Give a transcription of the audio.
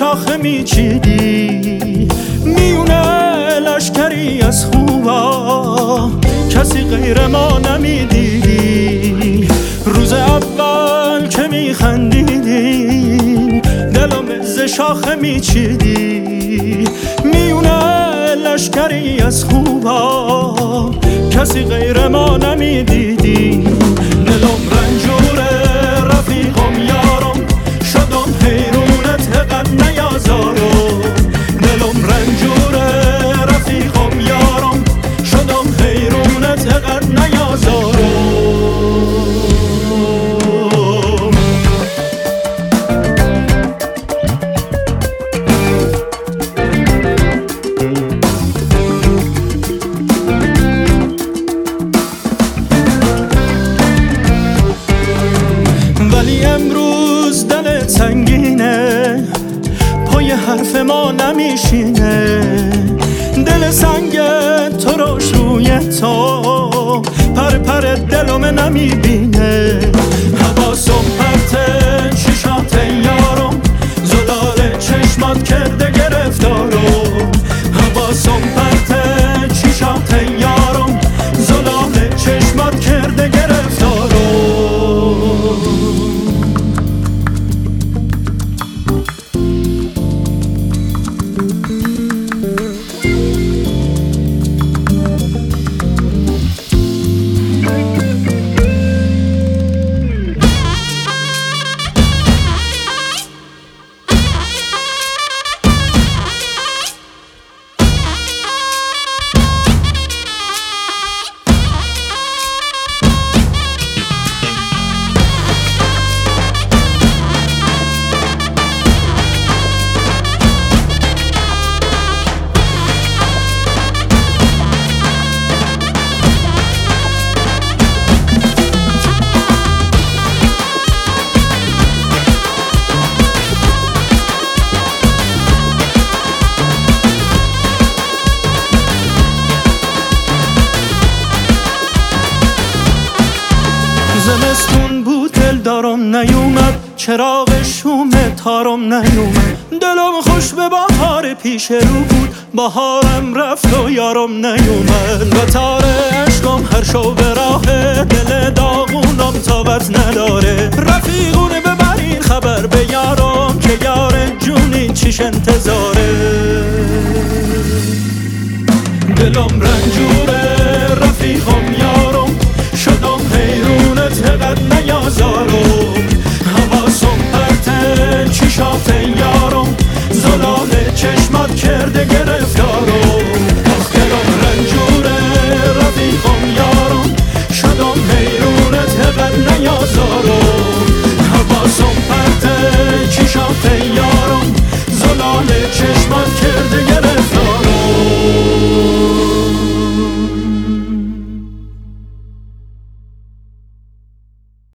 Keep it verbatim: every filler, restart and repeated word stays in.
شاخه میچیدی، میونه لشکری از خوبا کسی غیر ما نمیدیدی. روز اول که میخندیدی دلم ز شاخه میچیدی، میونه لشکری از خوبا کسی غیر ما نمیدیدی. دلم رنجوره رفیقم یارم، شدم حیرونت قد نیازارم. دلم رنجوره رفیقم یارم، شدم حیرونت قد نیازارم. ولی امروز دلت سنگینه، پای حرف ما نمیشینه. دل سنگ تو روش روی تو پر پر دلم نمیبینه. حواسم پرته چشات یارم، زلال چشمات کرده گرفتارم. حواسم پرته چشات یارم، زلال چشمات کرده گرفتارم. زمستون بود دل دارم نیومد، چراغ شوم تارم نیومد. دلم خوش به بهار پیش رو بود، بهارم رفت و یارم نیومد. و تار عشقم هر شو به راه، دل داغونم تابت نداره. رفیقونه ببرین خبر به یارم، که یار جونی چیش انتظاره. دلم رنجور